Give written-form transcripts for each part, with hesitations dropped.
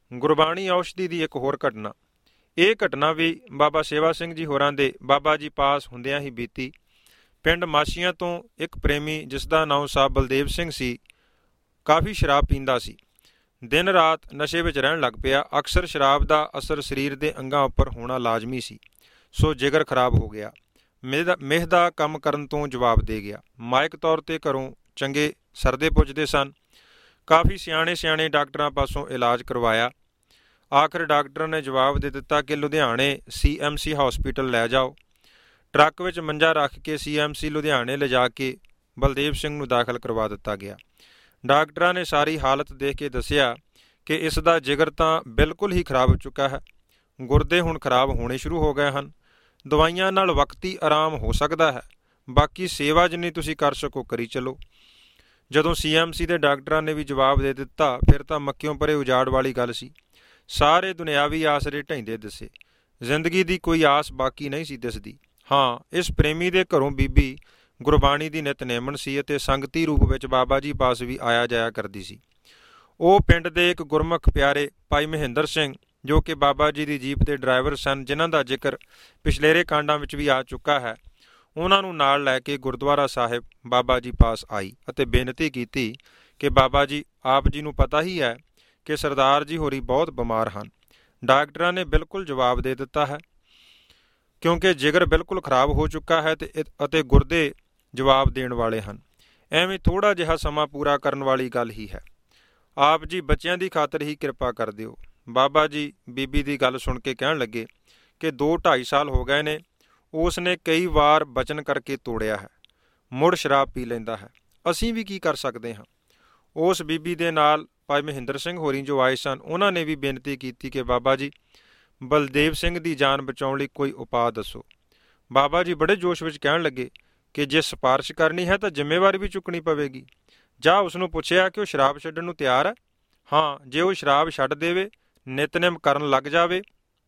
ਗੁਰਬਾਣੀ ਔਸ਼ਧੀ ਦੀ ਇੱਕ ਹੋਰ ਘਟਨਾ। ਇਹ ਘਟਨਾ ਵੀ ਬਾਬਾ ਸੇਵਾ ਸਿੰਘ ਜੀ ਹੋਰਾਂ ਦੇ ਬਾਬਾ ਜੀ ਪਾਸ ਹੁੰਦਿਆਂ ਹੀ ਬੀਤੀ। ਪਿੰਡ ਮਾਛੀਆਂ ਤੋਂ ਇੱਕ ਪ੍ਰੇਮੀ, ਜਿਸ ਦਾ ਨਾਮ ਸਾਹਿਬ ਬਲਦੇਵ ਸਿੰਘ ਸੀ, ਕਾਫੀ ਸ਼ਰਾਬ ਪੀਂਦਾ ਸੀ। ਦਿਨ ਰਾਤ ਨਸ਼ੇ ਵਿੱਚ ਰਹਿਣ ਲੱਗ ਪਿਆ। ਅਕਸਰ ਸ਼ਰਾਬ ਦਾ ਅਸਰ ਸਰੀਰ ਦੇ ਅੰਗਾਂ ਉੱਪਰ ਹੋਣਾ ਲਾਜ਼ਮੀ ਸੀ, ਸੋ ਜਿਗਰ ਖਰਾਬ ਹੋ ਗਿਆ। ਮਿਹ ਦਾ ਕੰਮ ਕਰਨ ਤੋਂ ਜਵਾਬ ਦੇ ਗਿਆ। ਮਾਇਕ ਤੌਰ ਤੇ ਘਰੋਂ ਚੰਗੇ ਸਰਦੇ ਪੁੱਜਦੇ ਸਨ। ਕਾਫੀ ਸਿਆਣੇ ਡਾਕਟਰਾਂ ਪਾਸੋਂ ਇਲਾਜ ਕਰਵਾਇਆ। ਆਖਰ ਡਾਕਟਰ ਨੇ ਜਵਾਬ ਦੇ ਦਿੱਤਾ ਕਿ ਲੁਧਿਆਣੇ CMC ਹਸਪੀਟਲ ਲੈ ਜਾਓ। ਟਰੱਕ ਵਿੱਚ ਮੰਜਾ ਰੱਖ ਕੇ CMC ਲੁਧਿਆਣੇ ਲਿਜਾ ਕੇ ਬਲਦੇਵ ਸਿੰਘ ਨੂੰ ਦਾਖਲ ਕਰਵਾ ਦਿੱਤਾ ਗਿਆ। ਡਾਕਟਰਾਂ ਨੇ ਸਾਰੀ ਹਾਲਤ ਦੇਖ ਕੇ ਦੱਸਿਆ ਕਿ ਇਸ ਦਾ ਜਿਗਰ ਤਾਂ ਬਿਲਕੁਲ ਹੀ ਖਰਾਬ ਹੋ ਚੁੱਕਾ ਹੈ। ਗੁਰਦੇ ਹੁਣ ਖਰਾਬ ਹੋਣੇ ਸ਼ੁਰੂ ਹੋ ਗਏ ਹਨ। ਦਵਾਈਆਂ ਨਾਲ ਵਕਤੀ ਆਰਾਮ ਹੋ ਸਕਦਾ ਹੈ, ਬਾਕੀ ਸੇਵਾ ਜਿੰਨੀ ਤੁਸੀਂ ਕਰ ਸਕੋ ਕਰੀ ਚਲੋ। ਜਦੋਂ CMC ਦੇ ਡਾਕਟਰਾਂ ਨੇ ਵੀ ਜਵਾਬ ਦੇ ਦਿੱਤਾ, ਫਿਰ ਤਾਂ ਮੱਕਿਓਂ ਪਰੇ ਉਜਾੜ ਵਾਲੀ ਗੱਲ ਸੀ। ਸਾਰੇ ਦੁਨਿਆਵੀ ਆਸਰੇ ਢਹਿੰਦੇ ਦਿਸੇ। ਜ਼ਿੰਦਗੀ ਦੀ ਕੋਈ ਆਸ ਬਾਕੀ ਨਹੀਂ ਸੀ ਦਿਸਦੀ। ਹਾਂ, ਇਸ ਪ੍ਰੇਮੀ ਦੇ ਘਰੋਂ ਬੀਬੀ ਗੁਰਬਾਣੀ ਦੀ ਨਿਤਨੇਮਣ ਸੀ ਅਤੇ ਸੰਗਤੀ ਰੂਪ ਵਿੱਚ ਬਾਬਾ ਜੀ ਪਾਸ ਵੀ ਆਇਆ ਜਾਇਆ ਕਰਦੀ ਸੀ। ਉਹ ਪਿੰਡ ਦੇ ਇੱਕ ਗੁਰਮੁਖ ਪਿਆਰੇ ਭਾਈ ਮਹਿੰਦਰ ਸਿੰਘ, ਜੋ ਕਿ ਬਾਬਾ ਜੀ ਦੀ ਜੀਪ ਦੇ ਡਰਾਈਵਰ ਸਨ, ਜਿਨ੍ਹਾਂ ਦਾ ਜ਼ਿਕਰ ਪਿਛਲੇਰੇ ਕਾਂਡਾਂ ਵਿੱਚ ਵੀ ਆ ਚੁੱਕਾ ਹੈ, ਉਹਨਾਂ ਨੂੰ ਨਾਲ ਲੈ ਕੇ ਗੁਰਦੁਆਰਾ ਸਾਹਿਬ ਬਾਬਾ ਜੀ ਪਾਸ ਆਈ ਅਤੇ ਬੇਨਤੀ ਕੀਤੀ ਕਿ ਬਾਬਾ ਜੀ, ਆਪ ਜੀ ਨੂੰ ਪਤਾ ਹੀ ਹੈ ਕਿ ਸਰਦਾਰ ਜੀ ਹੋਰੀ ਬਹੁਤ ਬਿਮਾਰ ਹਨ। ਡਾਕਟਰਾਂ ਨੇ ਬਿਲਕੁਲ ਜਵਾਬ ਦੇ ਦਿੱਤਾ ਹੈ, ਕਿਉਂਕਿ ਜਿਗਰ ਬਿਲਕੁਲ ਖਰਾਬ ਹੋ ਚੁੱਕਾ ਹੈ ਅਤੇ ਗੁਰਦੇ ਜਵਾਬ ਦੇਣ ਵਾਲੇ ਹਨ। ਐਵੇਂ ਥੋੜ੍ਹਾ ਜਿਹਾ ਸਮਾਂ ਪੂਰਾ ਕਰਨ ਵਾਲੀ ਗੱਲ ਹੀ ਹੈ। ਆਪ ਜੀ ਬੱਚਿਆਂ ਦੀ ਖਾਤਰ ਹੀ ਕਿਰਪਾ ਕਰ ਦਿਓ। ਬਾਬਾ ਜੀ ਬੀਬੀ ਦੀ ਗੱਲ ਸੁਣ ਕੇ ਕਹਿਣ ਲੱਗੇ ਕਿ 2-2.5 ਸਾਲ ਹੋ ਗਏ ਨੇ, ਉਸ ਨੇ ਕਈ ਵਾਰ ਬਚਨ ਕਰਕੇ ਤੋੜਿਆ ਹੈ, ਮੁੜ ਸ਼ਰਾਬ ਪੀ ਲੈਂਦਾ ਹੈ। ਅਸੀਂ ਵੀ ਕੀ ਕਰ ਸਕਦੇ ਹਾਂ। ਉਸ ਬੀਬੀ ਦੇ ਨਾਲ ਭਾਈ ਮਹਿੰਦਰ ਸਿੰਘ ਹੋਰੀ ਜੋ ਆਏ ਸਨ, ਉਹਨਾਂ ਨੇ ਵੀ ਬੇਨਤੀ ਕੀਤੀ ਕਿ ਬਾਬਾ ਜੀ, ਬਲਦੇਵ ਸਿੰਘ ਦੀ ਜਾਨ ਬਚਾਉਣ ਲਈ ਕੋਈ ਉਪਾਅ ਦੱਸੋ। ਬਾਬਾ ਜੀ ਬੜੇ ਜੋਸ਼ ਵਿੱਚ ਕਹਿਣ ਲੱਗੇ ਕਿ ਜੇ ਸਿਫਾਰਿਸ਼ ਕਰਨੀ ਹੈ ਤਾਂ ਜ਼ਿੰਮੇਵਾਰੀ ਵੀ ਚੁੱਕਣੀ ਪਵੇਗੀ। ਜਾਂ ਉਸ ਨੂੰ ਪੁੱਛਿਆ ਕਿ ਉਹ ਸ਼ਰਾਬ ਛੱਡਣ ਨੂੰ ਤਿਆਰ ਹੈ। ਹਾਂ, ਜੇ ਉਹ ਸ਼ਰਾਬ ਛੱਡ ਦੇਵੇ, ਨਿਤਨੇਮ ਕਰਨ ਲੱਗ ਜਾਵੇ,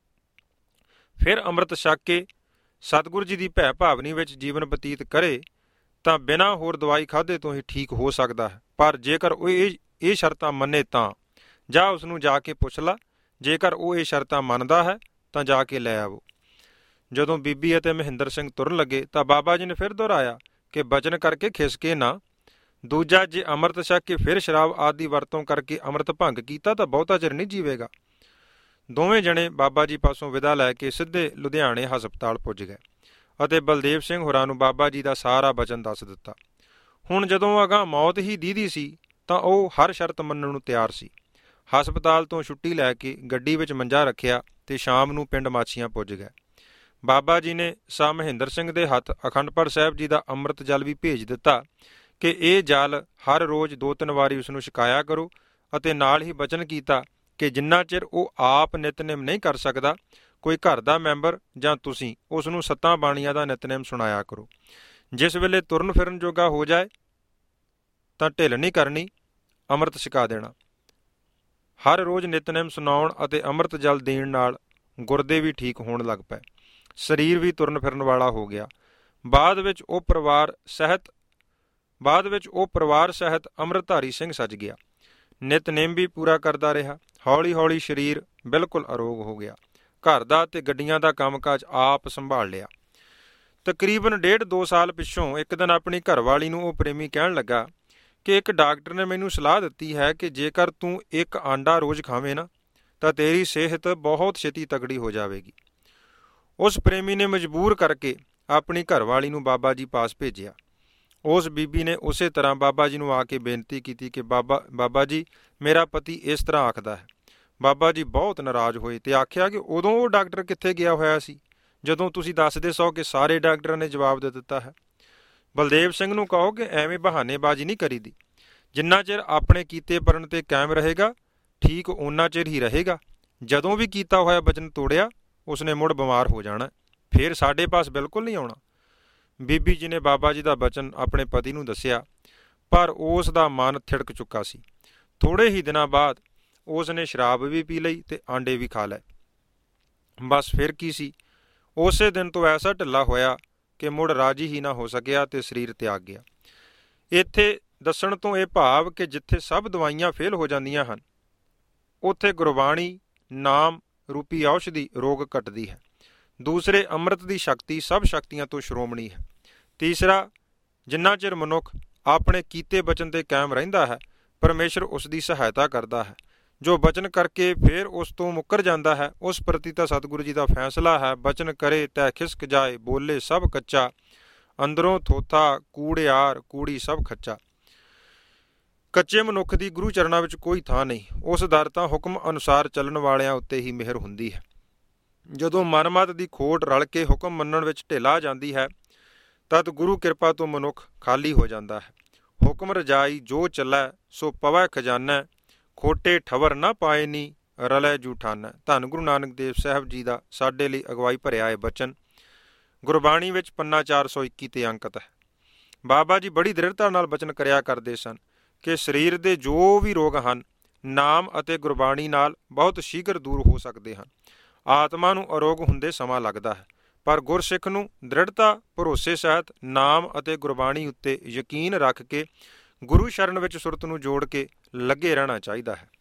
ਫਿਰ ਅੰਮ੍ਰਿਤ ਛਕ ਕੇ ਸਤਿਗੁਰੂ ਜੀ ਦੀ ਭੈ ਭਾਵਨੀ ਵਿੱਚ ਜੀਵਨ ਬਤੀਤ ਕਰੇ, ਤਾਂ ਬਿਨਾਂ ਹੋਰ ਦਵਾਈ ਖਾਧੇ ਤੋਂ ਹੀ ਠੀਕ ਹੋ ਸਕਦਾ ਹੈ। ਪਰ ਜੇਕਰ ਉਹ ਇਹ ਸ਼ਰਤਾਂ ਮੰਨੇ ਤਾਂ ਜਾਂ ਉਸ ਨੂੰ ਜਾ ਕੇ ਪੁੱਛ ਲਾ। ਜੇਕਰ ਉਹ ਇਹ ਸ਼ਰਤਾਂ ਮੰਨਦਾ ਹੈ ਤਾਂ ਜਾ ਕੇ ਲੈ ਆਵੋ। ਜਦੋਂ ਬੀਬੀ ਅਤੇ ਮਹਿੰਦਰ ਸਿੰਘ ਤੁਰਨ ਲੱਗੇ ਤਾਂ ਬਾਬਾ ਜੀ ਨੇ ਫਿਰ ਦੁਹਰਾਇਆ ਕਿ ਬਚਨ ਕਰਕੇ ਖਿਸਕੇ ਨਾ। ਦੂਜਾ, ਜੇ ਅੰਮ੍ਰਿਤ ਛਕ ਕੇ ਫਿਰ ਸ਼ਰਾਬ ਆਦਿ ਦੀ ਵਰਤੋਂ ਕਰਕੇ ਅੰਮ੍ਰਿਤ ਭੰਗ ਕੀਤਾ ਤਾਂ ਬਹੁਤਾ ਚਿਰ ਨਹੀਂ ਜੀਵੇਗਾ। ਦੋਵੇਂ ਜਣੇ ਬਾਬਾ ਜੀ ਪਾਸੋਂ ਵਿਦਾ ਲੈ ਕੇ ਸਿੱਧੇ ਲੁਧਿਆਣੇ ਹਸਪਤਾਲ ਪੁੱਜ ਗਏ ਅਤੇ ਬਲਦੇਵ ਸਿੰਘ ਹੋਰਾਂ ਨੂੰ ਬਾਬਾ ਜੀ ਦਾ ਸਾਰਾ ਬਚਨ ਦੱਸ ਦਿੱਤਾ। ਹੁਣ ਜਦੋਂ ਅਗਾਂਹ ਮੌਤ ਹੀ ਦੀਦੀ ਸੀ ਤਾਂ ਉਹ ਹਰ ਸ਼ਰਤ ਮੰਨਣ ਨੂੰ ਤਿਆਰ ਸੀ। ਹਸਪਤਾਲ ਤੋਂ ਛੁੱਟੀ ਲੈ ਕੇ ਗੱਡੀ ਵਿੱਚ ਮੰਜਾ ਰੱਖਿਆ ਤੇ ਸ਼ਾਮ ਨੂੰ ਪਿੰਡ ਮਾਛੀਆਂ ਪੁੱਜ ਗਏ। ਬਾਬਾ ਜੀ ਨੇ ਸਾਹ ਮਹਿੰਦਰ ਸਿੰਘ ਦੇ ਹੱਥ ਅਖੰਡ ਪਾਠ ਸਾਹਿਬ ਜੀ ਦਾ ਅੰਮ੍ਰਿਤ ਜਲ ਵੀ ਭੇਜ ਦਿੱਤਾ ਕਿ ਇਹ ਜਲ ਹਰ ਰੋਜ਼ 2-3 ਵਾਰੀ ਉਸ ਨੂੰ ਛਕਾਇਆ ਕਰੋ, ਅਤੇ ਨਾਲ ਹੀ ਬਚਨ ਕੀਤਾ ਕਿ ਜਿੰਨਾ ਚਿਰ ਉਹ ਆਪ ਨਿਤਨੇਮ ਨਹੀਂ ਕਰ ਸਕਦਾ, ਕੋਈ ਘਰ ਦਾ ਮੈਂਬਰ ਜਾਂ ਤੁਸੀਂ ਉਸ ਨੂੰ 7 ਬਾਣੀਆਂ ਦਾ ਨਿਤਨੇਮ ਸੁਣਾਇਆ ਕਰੋ। ਜਿਸ ਵੇਲੇ ਤੁਰਨ ਫਿਰਨ ਜੋਗਾ ਹੋ ਜਾਏ ਤਾਂ ਢਿੱਲ ਨਹੀਂ ਕਰਨੀ, ਅੰਮ੍ਰਿਤ ਛਕਾ ਦੇਣਾ। ਹਰ ਰੋਜ਼ ਨਿਤਨੇਮ ਸੁਣਾਉਣ ਅਤੇ ਅੰਮ੍ਰਿਤ ਜਲ ਦੇਣ ਨਾਲ ਗੁਰਦੇ ਵੀ ਠੀਕ ਹੋਣ ਲੱਗ ਪਏ, ਸਰੀਰ ਵੀ ਤੁਰਨ ਫਿਰਨ ਵਾਲਾ ਹੋ ਗਿਆ। ਬਾਅਦ ਵਿੱਚ ਉਹ ਪਰਿਵਾਰ ਸਹਿਤ ਅੰਮ੍ਰਿਤਧਾਰੀ ਸਿੰਘ ਸੱਜ ਗਿਆ। ਨਿਤਨੇਮ ਵੀ ਪੂਰਾ ਕਰਦਾ ਰਿਹਾ। ਹੌਲੀ ਹੌਲੀ ਸਰੀਰ ਬਿਲਕੁਲ ਅਰੋਗ ਹੋ ਗਿਆ। ਘਰ ਦਾ ਅਤੇ ਗੱਡੀਆਂ ਦਾ ਕੰਮਕਾਜ ਆਪ ਸੰਭਾਲ ਲਿਆ। ਤਕਰੀਬਨ 1.5-2 ਸਾਲ ਪਿੱਛੋਂ ਇੱਕ ਦਿਨ ਆਪਣੀ ਘਰਵਾਲੀ ਨੂੰ ਉਹ ਪ੍ਰੇਮੀ ਕਹਿਣ ਲੱਗਾ ਕਿ ਇੱਕ ਡਾਕਟਰ ਨੇ ਮੈਨੂੰ ਸਲਾਹ ਦਿੱਤੀ ਹੈ ਕਿ ਜੇਕਰ ਤੂੰ ਇੱਕ ਆਂਡਾ ਰੋਜ਼ ਖਾਵੇਂ ਨਾ ਤਾਂ ਤੇਰੀ ਸਿਹਤ ਬਹੁਤ ਛੇਤੀ ਤਗੜੀ ਹੋ ਜਾਵੇਗੀ। ਉਸ ਪ੍ਰੇਮੀ ਨੇ ਮਜਬੂਰ ਕਰਕੇ ਆਪਣੀ ਘਰਵਾਲੀ ਨੂੰ ਬਾਬਾ ਜੀ ਪਾਸ ਭੇਜਿਆ। ਉਸ ਬੀਬੀ ਨੇ ਉਸੇ ਤਰ੍ਹਾਂ ਬਾਬਾ ਜੀ ਨੂੰ ਆ ਕੇ ਬੇਨਤੀ ਕੀਤੀ ਕਿ ਬਾਬਾ ਜੀ, ਮੇਰਾ ਪਤੀ ਇਸ ਤਰ੍ਹਾਂ ਆਖਦਾ ਹੈ। ਬਾਬਾ ਜੀ ਬਹੁਤ ਨਾਰਾਜ਼ ਹੋਏ ਤੇ ਆਖਿਆ ਕਿ ਉਦੋਂ ਉਹ ਡਾਕਟਰ ਕਿੱਥੇ ਗਿਆ ਹੋਇਆ ਸੀ ਜਦੋਂ ਤੁਸੀਂ ਦੱਸਦੇ ਸੋ ਕਿ ਸਾਰੇ ਡਾਕਟਰਾਂ ਨੇ ਜਵਾਬ ਦੇ ਦਿੱਤਾ ਹੈ। ਬਲਦੇਵ ਸਿੰਘ ਨੂੰ ਕਹੋ ਕਿ ਐਵੇਂ ਬਹਾਨੇਬਾਜ਼ੀ ਨਹੀਂ ਕਰੀਦੀ। ਜਿੰਨਾ ਚਿਰ ਆਪਣੇ ਕੀਤੇ ਪਰਨ 'ਤੇ ਕਾਇਮ ਰਹੇਗਾ, ਠੀਕ ਓਨਾ ਚਿਰ ਹੀ ਰਹੇਗਾ। ਜਦੋਂ ਵੀ ਕੀਤਾ ਹੋਇਆ ਬਚਨ ਤੋੜਿਆ, ਉਸਨੇ ਮੁੜ ਬਿਮਾਰ ਹੋ ਜਾਣਾ, ਫਿਰ ਸਾਡੇ ਪਾਸ ਬਿਲਕੁਲ ਨਹੀਂ ਆਉਣਾ। ਬੀਬੀ ਜੀ ਨੇ ਬਾਬਾ ਜੀ ਦਾ ਬਚਨ ਆਪਣੇ ਪਤੀ ਨੂੰ ਦੱਸਿਆ, ਪਰ ਉਸ ਦਾ ਮਨ ਥਿੜਕ ਚੁੱਕਾ ਸੀ। ਥੋੜ੍ਹੇ ਹੀ ਦਿਨਾਂ ਬਾਅਦ ਉਸ ਨੇ ਸ਼ਰਾਬ ਵੀ ਪੀ ਲਈ ਤੇ ਆਂਡੇ ਵੀ ਖਾ ਲਏ। ਬਸ ਫਿਰ ਕੀ ਸੀ, ਉਸੇ ਦਿਨ ਤੋਂ ਐਸਾ ਢਿੱਲਾ ਹੋਇਆ ਕਿ ਮੁੜ ਰਾਜੀ ਹੀ ਨਾ ਹੋ ਸਕਿਆ ਤੇ ਸਰੀਰ ਤਿਆਗ ਗਿਆ। ਇੱਥੇ ਦੱਸਣ ਤੋਂ ਇਹ ਭਾਵ ਕਿ ਜਿੱਥੇ ਸਭ ਦਵਾਈਆਂ ਫੇਲ ਹੋ ਜਾਂਦੀਆਂ ਹਨ, ਉੱਥੇ ਗੁਰਬਾਣੀ ਨਾਮ ਰੂਪੀ ਔਸ਼ਧੀ ਰੋਗ ਕੱਟਦੀ ਹੈ। ਦੂਸਰੇ, ਅੰਮ੍ਰਿਤ ਦੀ ਸ਼ਕਤੀ ਸਭ ਸ਼ਕਤੀਆਂ ਤੋਂ ਸ਼੍ਰੋਮਣੀ ਹੈ। ਤੀਸਰਾ, ਜਿੰਨਾ ਚਿਰ ਮਨੁੱਖ ਆਪਣੇ ਕੀਤੇ ਬਚਨ 'ਤੇ ਕਾਇਮ ਰਹਿੰਦਾ ਹੈ, ਪਰਮੇਸ਼ਰ ਉਸ ਦੀ ਸਹਾਇਤਾ ਕਰਦਾ ਹੈ। ਜੋ ਬਚਨ ਕਰਕੇ ਫਿਰ ਉਸ ਤੋਂ ਮੁੱਕਰ ਜਾਂਦਾ ਹੈ, ਉਸ ਪ੍ਰਤੀ ਤਾਂ ਸਤਿਗੁਰੂ ਜੀ ਦਾ ਫੈਸਲਾ ਹੈ, ਬਚਨ ਕਰੇ ਤੈ ਖਿਸਕ ਜਾਏ, ਬੋਲੇ ਸਭ ਕੱਚਾ, ਅੰਦਰੋਂ ਥੋਥਾ ਕੂੜਿਆਰ, ਕੂੜੀ ਸਭ ਖੱਚਾ। ਕੱਚੇ ਮਨੁੱਖ ਦੀ ਗੁਰੂ ਚਰਨਾਂ ਵਿੱਚ ਕੋਈ ਥਾਂ ਨਹੀਂ। ਉਸ ਦਰ ਤਾਂ ਹੁਕਮ ਅਨੁਸਾਰ ਚੱਲਣ ਵਾਲਿਆਂ ਉੱਤੇ ਹੀ ਮਿਹਰ ਹੁੰਦੀ ਹੈ। ਜਦੋਂ ਮਨਮਤ ਦੀ ਖੋਟ ਰਲ ਕੇ ਹੁਕਮ ਮੰਨਣ ਵਿੱਚ ਢਿੱਲਾ ਆ ਜਾਂਦੀ ਹੈ, ਤਦ ਗੁਰੂ ਕਿਰਪਾ ਤੋਂ ਮਨੁੱਖ ਖਾਲੀ ਹੋ ਜਾਂਦਾ ਹੈ। ਹੁਕਮ ਰਜਾਈ ਜੋ ਚੱਲੈ, ਸੋ ਪਵੈ ਖਜ਼ਾਨਾ, ਖੋਟੇ ਠਵਰ ਨਾ ਪਾਏ ਨੀ, ਰਲੈ ਜੂਠਾਨਾ। ਧੰਨ ਗੁਰੂ ਨਾਨਕ ਦੇਵ ਸਾਹਿਬ ਜੀ ਦਾ ਸਾਡੇ ਲਈ ਅਗਵਾਈ ਭਰਿਆ ਇਹ ਬਚਨ ਗੁਰਬਾਣੀ ਵਿੱਚ ਪੰਨਾ 421 ਤੇ ਅੰਕਿਤ ਹੈ। ਬਾਬਾ ਜੀ ਬੜੀ ਦ੍ਰਿੜਤਾ ਨਾਲ ਬਚਨ ਕਰਿਆ ਕਰਦੇ ਸਨ ਕਿ ਸਰੀਰ ਦੇ ਜੋ ਵੀ ਰੋਗ ਹਨ, ਨਾਮ ਅਤੇ ਗੁਰਬਾਣੀ ਨਾਲ ਬਹੁਤ ਸ਼ੀਘਰ ਦੂਰ ਹੋ ਸਕਦੇ ਹਨ। ਆਤਮਾ ਨੂੰ ਅਰੋਗ ਹੁੰਦੇ ਸਮਾਂ ਲੱਗਦਾ ਹੈ, ਪਰ ਗੁਰਸਿੱਖ ਨੂੰ ਦ੍ਰਿੜਤਾ ਭਰੋਸੇ ਸਹਿਤ ਨਾਮ ਅਤੇ ਗੁਰਬਾਣੀ ਉੱਤੇ ਯਕੀਨ ਰੱਖ ਕੇ ਗੁਰੂ ਸ਼ਰਨ ਵਿੱਚ ਸੁਰਤ ਨੂੰ ਜੋੜ ਕੇ ਲੱਗੇ ਰਹਿਣਾ ਚਾਹੀਦਾ ਹੈ।